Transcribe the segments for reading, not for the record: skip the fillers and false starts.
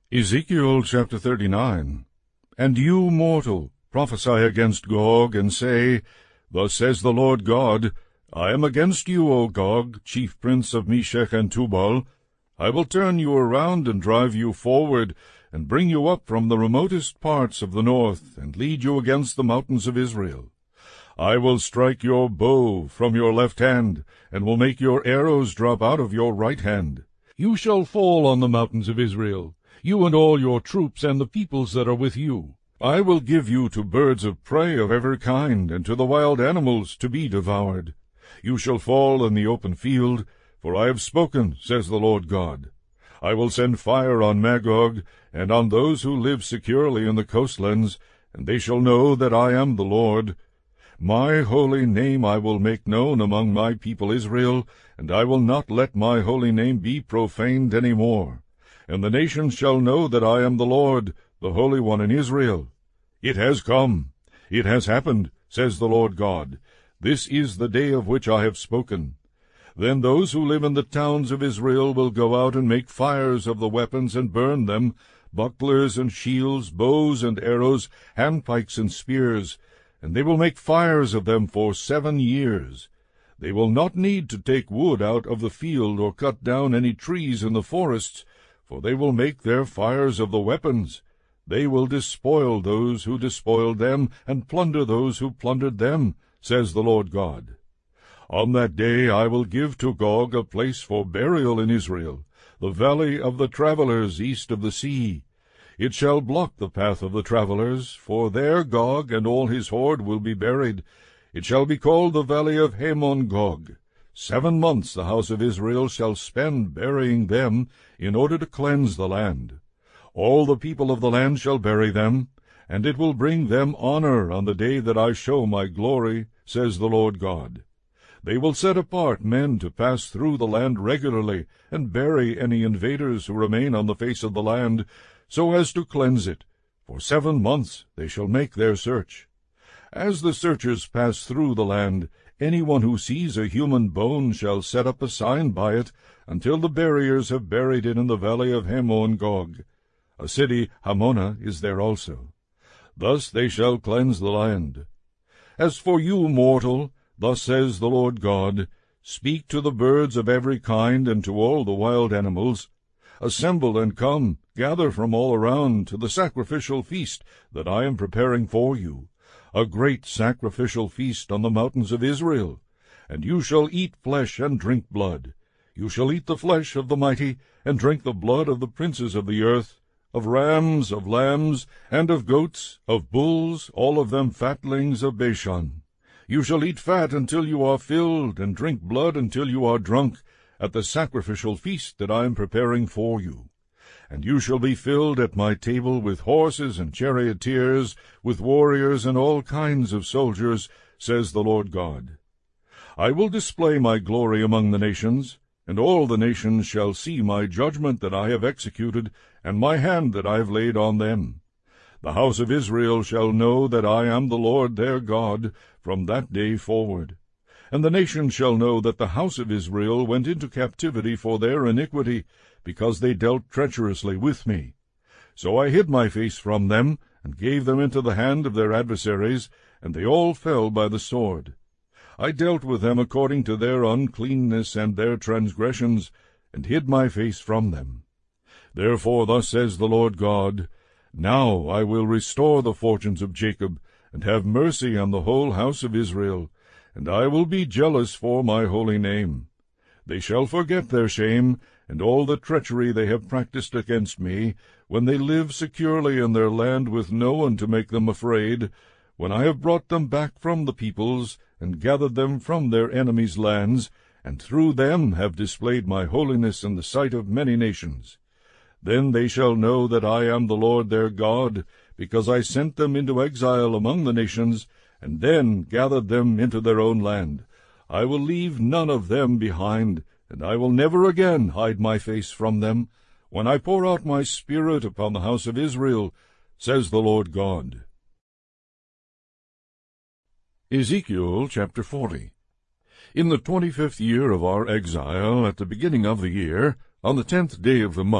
Ezekiel chapter 39. And you, mortal, prophesy against Gog, and say, Thus says the Lord God, I am against you, O Gog, chief prince of Meshech and Tubal. I will turn you around and drive you forward, and bring you up from the remotest parts of the north, and lead you against the mountains of Israel. I will strike your bow from your left hand, and will make your arrows drop out of your right hand. You shall fall on the mountains of Israel, you and all your troops and the peoples that are with you. I will give you to birds of prey of every kind, and to the wild animals to be devoured. You shall fall in the open field, for I have spoken, says the Lord God. I will send fire on Magog, and on those who live securely in the coastlands, and they shall know that I am the Lord. My holy name I will make known among my people Israel, and I will not let my holy name be profaned any more. And the nations shall know that I am the Lord, the Holy One in Israel. It has come, it has happened, says the Lord God. This is the day of which I have spoken. Then those who live in the towns of Israel will go out and make fires of the weapons and burn them, bucklers and shields, bows and arrows, handpikes and spears, and they will make fires of them for 7 years. They will not need to take wood out of the field or cut down any trees in the forests, for they will make their fires of the weapons. They will despoil those who despoiled them, and plunder those who plundered them, says the Lord God. On that day I will give to Gog a place for burial in Israel, the valley of the travelers east of the sea. It shall block the path of the travelers, for there Gog and all his horde will be buried. It shall be called the valley of Hamon Gog. 7 months the house of Israel shall spend burying them, in order to cleanse the land. All the people of the land shall bury them, and it will bring them honor on the day that I show my glory, says the Lord God. They will set apart men to pass through the land regularly, and bury any invaders who remain on the face of the land, so as to cleanse it. For 7 months they shall make their search. As the searchers pass through the land, anyone who sees a human bone shall set up a sign by it, until the buriers have buried it in the valley of Hamon Gog. A city, Hamona, is there also. Thus they shall cleanse the land. As for you, mortal, thus says the Lord God, speak to the birds of every kind and to all the wild animals. Assemble and come, gather from all around to the sacrificial feast that I am preparing for you, a great sacrificial feast on the mountains of Israel. And you shall eat flesh and drink blood. You shall eat the flesh of the mighty, and drink the blood of the princes of the earth, of rams, of lambs, and of goats, of bulls, all of them fatlings of Bashan. You shall eat fat until you are filled, and drink blood until you are drunk, at the sacrificial feast that I am preparing for you. And you shall be filled at my table with horses and charioteers, with warriors and all kinds of soldiers, says the Lord God. I will display my glory among the nations, and all the nations shall see my judgment that I have executed, and my hand that I have laid on them. The house of Israel shall know that I am the Lord their God from that day forward. And the nations shall know that the house of Israel went into captivity for their iniquity, because they dealt treacherously with me. So I hid my face from them, and gave them into the hand of their adversaries, and they all fell by the sword. I dealt with them according to their uncleanness and their transgressions, and hid my face from them. Therefore thus says the Lord God, Now I will restore the fortunes of Jacob, and have mercy on the whole house of Israel, and I will be jealous for my holy name. They shall forget their shame, and all the treachery they have practiced against me, when they live securely in their land with no one to make them afraid, when I have brought them back from the peoples, and gathered them from their enemies' lands, and through them have displayed my holiness in the sight of many nations. Then they shall know that I am the Lord their God, because I sent them into exile among the nations, and then gathered them into their own land. I will leave none of them behind, and I will never again hide my face from them, when I pour out my Spirit upon the house of Israel, says the Lord God. Ezekiel chapter 40. In the 25th year of our exile, at the beginning of the year, on the 10th day of the month,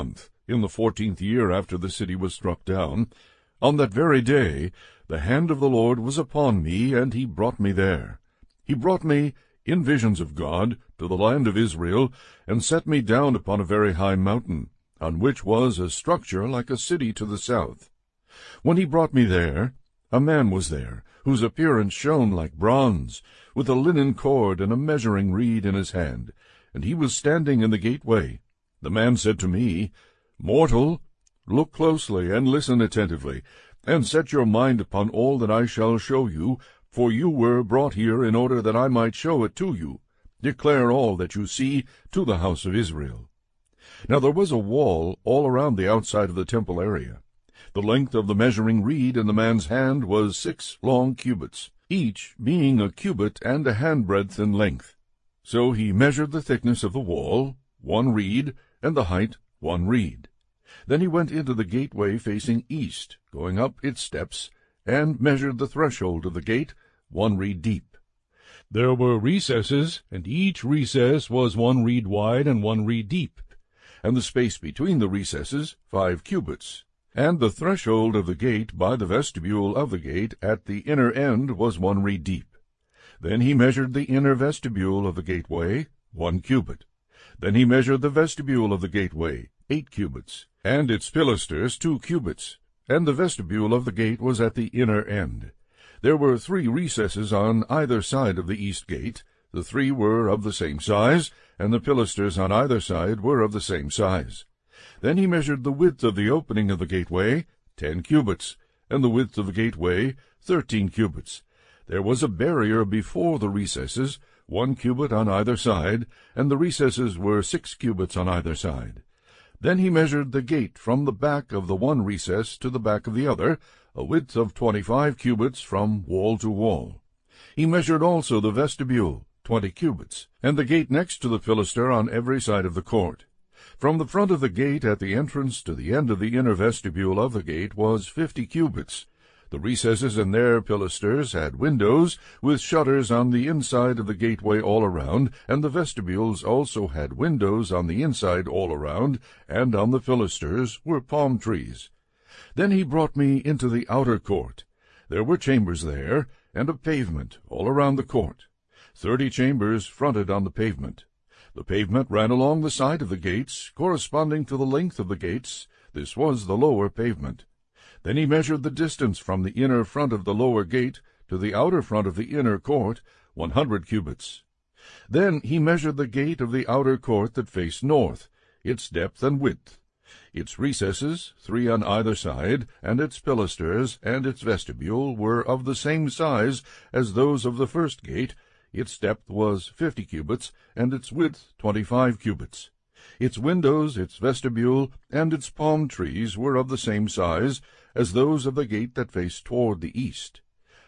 in the 14th year after the city was struck down. On that very day the hand of the Lord was upon me, and he brought me there. He brought me, in visions of God, to the land of Israel, and set me down upon a very high mountain, on which was a structure like a city to the south. When he brought me there, a man was there, whose appearance shone like bronze, with a linen cord and a measuring reed in his hand, and he was standing in the gateway. The man said to me, Mortal, look closely and listen attentively, and set your mind upon all that I shall show you, for you were brought here in order that I might show it to you. Declare all that you see to the house of Israel. Now there was a wall all around the outside of the temple area. The length of the measuring reed in the man's hand was 6 long cubits, each being a cubit and a handbreadth in length. So he measured the thickness of the wall, 1 reed, and the height 1 reed. Then he went into the gateway facing east, going up its steps, and measured the threshold of the gate 1 reed deep. There were recesses, and each recess was 1 reed wide and 1 reed deep, and the space between the recesses 5 cubits. And the threshold of the gate by the vestibule of the gate at the inner end was 1 reed deep. Then he measured the inner vestibule of the gateway 1 cubit. Then he measured the vestibule of the gateway 8 cubits, and its pilasters 2 cubits. And the vestibule of the gate was at the inner end. There were 3 recesses on either side of the east gate. The 3 were of the same size, and the pilasters on either side were of the same size. Then he measured the width of the opening of the gateway 10 cubits, and the width of the gateway 13 cubits. There was a barrier before the recesses, 1 cubit on either side, and the recesses were 6 cubits on either side. Then he measured the gate from the back of the one recess to the back of the other, a width of 25 cubits from wall to wall. He measured also the vestibule, 20 cubits, and the gate next to the pilaster on every side of the court. From the front of the gate at the entrance to the end of the inner vestibule of the gate was 50 cubits. The recesses and their pilasters had windows, with shutters on the inside of the gateway all around, and the vestibules also had windows on the inside all around, and on the pilasters were palm trees. Then he brought me into the outer court. There were chambers there, and a pavement all around the court. 30 chambers fronted on the pavement. The pavement ran along the side of the gates, corresponding to the length of the gates. This was the lower pavement. Then he measured the distance from the inner front of the lower gate to the outer front of the inner court, 100 cubits. Then he measured the gate of the outer court that faced north, its depth and width, its recesses, 3 on either side, and its pilasters and its vestibule were of the same size as those of the first gate. Its depth was 50 cubits, and its width 25 cubits. Its windows, its vestibule, and its palm trees were of the same size as those of the gate that faced toward the east.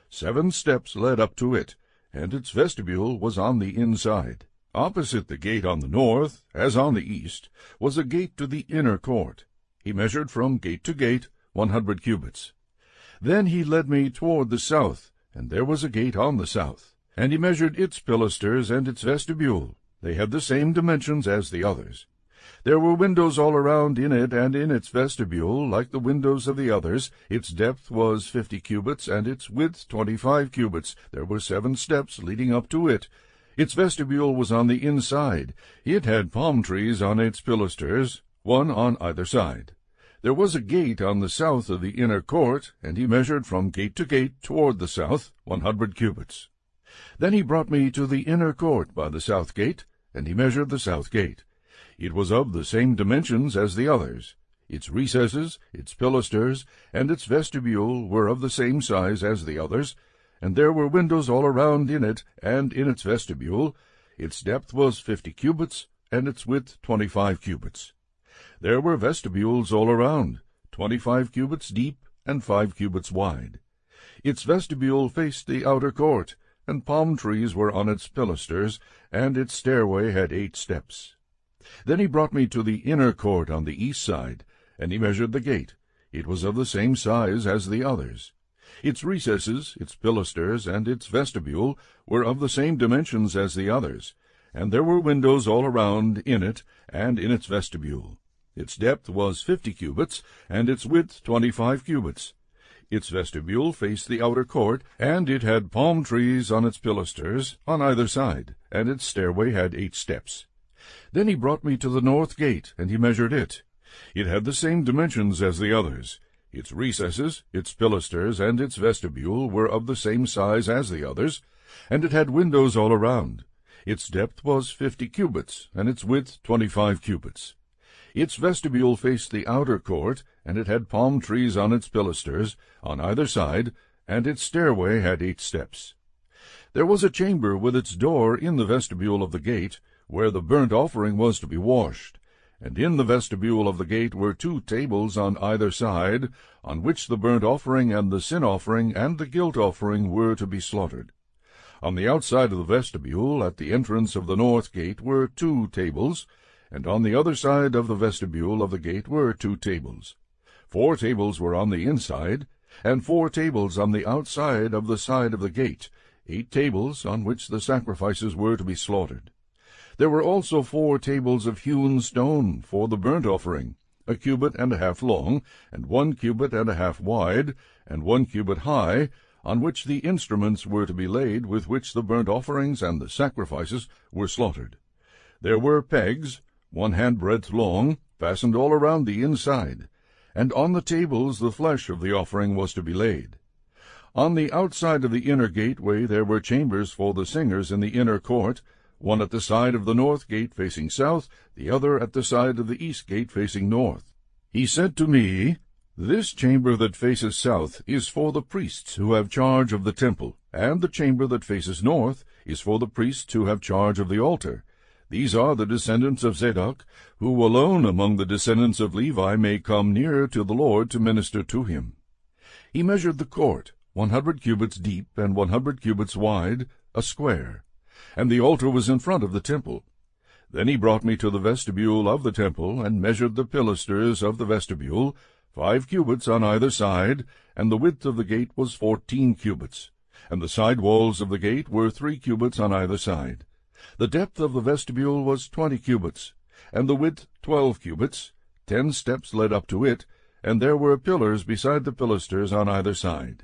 7 steps led up to it, and its vestibule was on the inside. Opposite the gate on the north, as on the east, was a gate to the inner court. He measured from gate to gate 100 cubits. Then he led me toward the south, and there was a gate on the south. And he measured its pilasters and its vestibule. They had the same dimensions as the others. There were windows all around in it and in its vestibule, like the windows of the others. Its depth was 50 cubits, and its width 25 cubits. There were 7 steps leading up to it. Its vestibule was on the inside. It had palm trees on its pilasters, 1 on either side. There was a gate on the south of the inner court, and he measured from gate to gate toward the south 100 cubits. Then he brought me to the inner court by the south gate, and he measured the south gate. It was of the same dimensions as the others. Its recesses, its pilasters, and its vestibule were of the same size as the others, and there were windows all around in it and in its vestibule. Its depth was 50 cubits, and its width 25 cubits. There were vestibules all around, 25 cubits deep and 5 cubits wide. Its vestibule faced the outer court, and palm trees were on its pilasters, and its stairway had 8 steps. Then he brought me to the inner court on the east side, and he measured the gate. It was of the same size as the others. Its recesses, its pilasters, and its vestibule were of the same dimensions as the others, and there were windows all around in it and in its vestibule. Its depth was 50 cubits, and its width 25 cubits. Its vestibule faced the outer court, and it had palm trees on its pilasters on either side, and its stairway had 8 steps. Then he brought me to the north gate, and he measured it. It had the same dimensions as the others. Its recesses, its pilasters, and its vestibule were of the same size as the others, and it had windows all around. Its depth was 50 cubits, and its width 25 cubits. Its vestibule faced the outer court, and it had palm trees on its pilasters on either side, and its stairway had 8 steps. There was a chamber with its door in the vestibule of the gate, where the burnt offering was to be washed. And in the vestibule of the gate were 2 tables on either side, on which the burnt offering and the sin offering and the guilt offering were to be slaughtered. On the outside of the vestibule, at the entrance of the north gate, were 2 tables, and on the other side of the vestibule of the gate were 2 tables. 4 tables were on the inside, and 4 tables on the outside of the side of the gate, 8 tables on which the sacrifices were to be slaughtered. There were also 4 tables of hewn stone for the burnt offering, 1 cubit and a half long, and 1 cubit and a half wide, and 1 cubit high, on which the instruments were to be laid with which the burnt offerings and the sacrifices were slaughtered. There were pegs, 1 handbreadth long, fastened all around the inside, and on the tables the flesh of the offering was to be laid. On the outside of the inner gateway there were chambers for the singers in the inner court, one at the side of the north gate facing south, the other at the side of the east gate facing north. He said to me, "This chamber that faces south is for the priests who have charge of the temple, and the chamber that faces north is for the priests who have charge of the altar. These are the descendants of Zadok, who alone among the descendants of Levi may come near to the Lord to minister to him." He measured the court, 100 cubits deep and 100 cubits wide, a square, and the altar was in front of the temple. Then he brought me to the vestibule of the temple, and measured the pilasters of the vestibule, 5 cubits on either side, and the width of the gate was 14 cubits, and the side walls of the gate were 3 cubits on either side. The depth of the vestibule was 20 cubits, and the width 12 cubits. 10 steps led up to it, and there were pillars beside the pilasters on either side.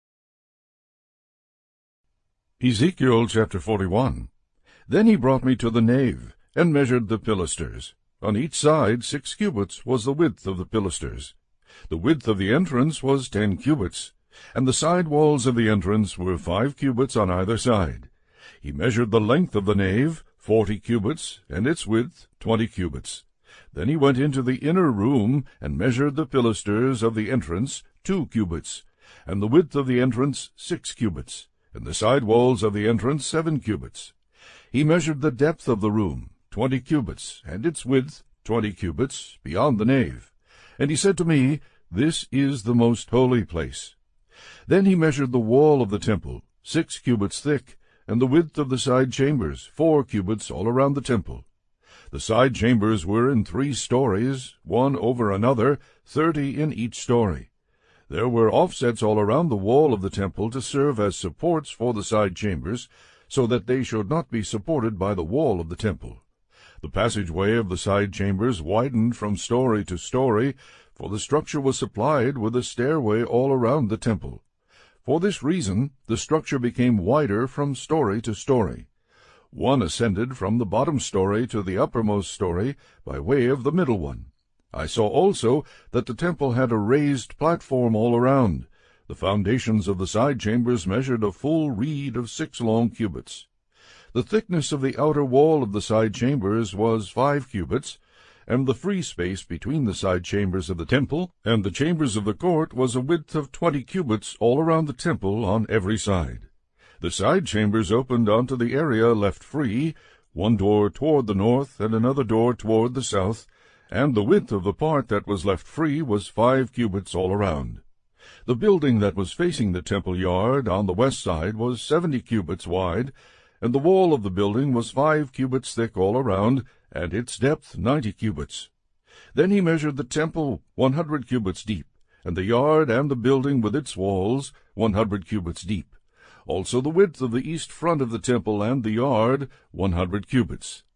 Ezekiel chapter 41. Then he brought me to the nave, and measured the pilasters. On each side 6 cubits was the width of the pilasters. The width of the entrance was 10 cubits, and the side walls of the entrance were 5 cubits on either side. He measured the length of the nave, 40 cubits, and its width 20 cubits. Then he went into the inner room, and measured the pilasters of the entrance, 2 cubits, and the width of the entrance 6 cubits, and the side walls of the entrance 7 cubits. He measured the depth of the room, 20 cubits, and its width 20 cubits, beyond the nave. And he said to me, "This is the most holy place." Then he measured the wall of the temple, 6 cubits thick, and the width of the side chambers 4 cubits all around the temple. The side chambers were in 3 stories, one over another, 30 in each story. There were offsets all around the wall of the temple to serve as supports for the side chambers, so that they should not be supported by the wall of the temple. The passageway of the side chambers widened from story to story, for the structure was supplied with a stairway all around the temple. For this reason the structure became wider from story to story. One ascended from the bottom story to the uppermost story by way of the middle one. I saw also that the temple had a raised platform all around. The foundations of the side chambers measured a full reed of 6 long cubits. The thickness of the outer wall of the side chambers was 5 cubits, and the free space between the side chambers of the temple and the chambers of the court was a width of 20 cubits all around the temple on every side. The side chambers opened onto the area left free, one door toward the north and another door toward the south, and the width of the part that was left free was 5 cubits all around. The building that was facing the temple yard on the west side was 70 cubits wide, and the wall of the building was 5 cubits thick all around, and its depth 90 cubits. Then he measured the temple 100 cubits deep, and the yard and the building with its walls 100 cubits deep. Also the width of the east front of the temple and the yard 100 cubits.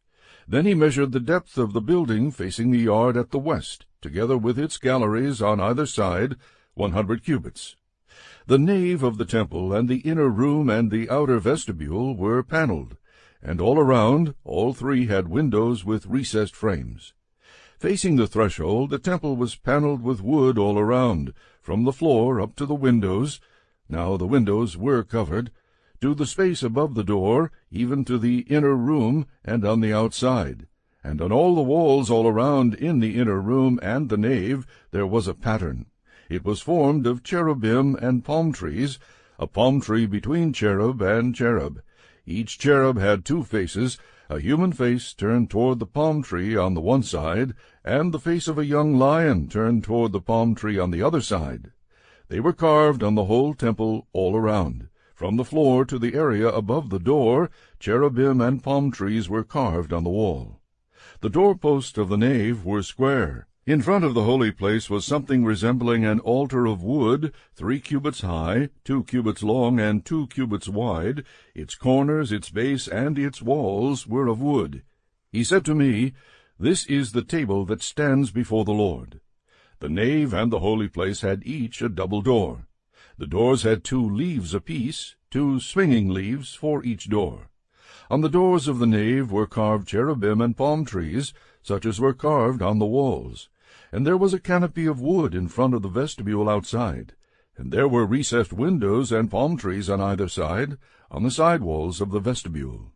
Then he measured the depth of the building facing the yard at the west, together with its galleries on either side, 100 cubits. The nave of the temple and the inner room and the outer vestibule were panelled, and all around all three had windows with recessed frames. Facing the threshold, the temple was panelled with wood all around, from the floor up to the windows. Now the windows were covered, to the space above the door, even to the inner room and on the outside. And on all the walls all around in the inner room and the nave there was a pattern. It was formed of cherubim and palm trees, a palm tree between cherub and cherub. Each cherub had 2 faces, a human face turned toward the palm tree on the one side, and the face of a young lion turned toward the palm tree on the other side. They were carved on the whole temple all around. From the floor to the area above the door, cherubim and palm trees were carved on the wall. The doorposts of the nave were square. In front of the holy place was something resembling an altar of wood, 3 cubits high, 2 cubits long, and 2 cubits wide. Its corners, its base, and its walls were of wood. He said to me, "This is the table that stands before the Lord." The nave and the holy place had each a double door. The doors had 2 leaves apiece, 2 swinging leaves for each door. On the doors of the nave were carved cherubim and palm trees, such as were carved on the walls. And there was a canopy of wood in front of the vestibule outside. And there were recessed windows and palm trees on either side, on the side walls of the vestibule.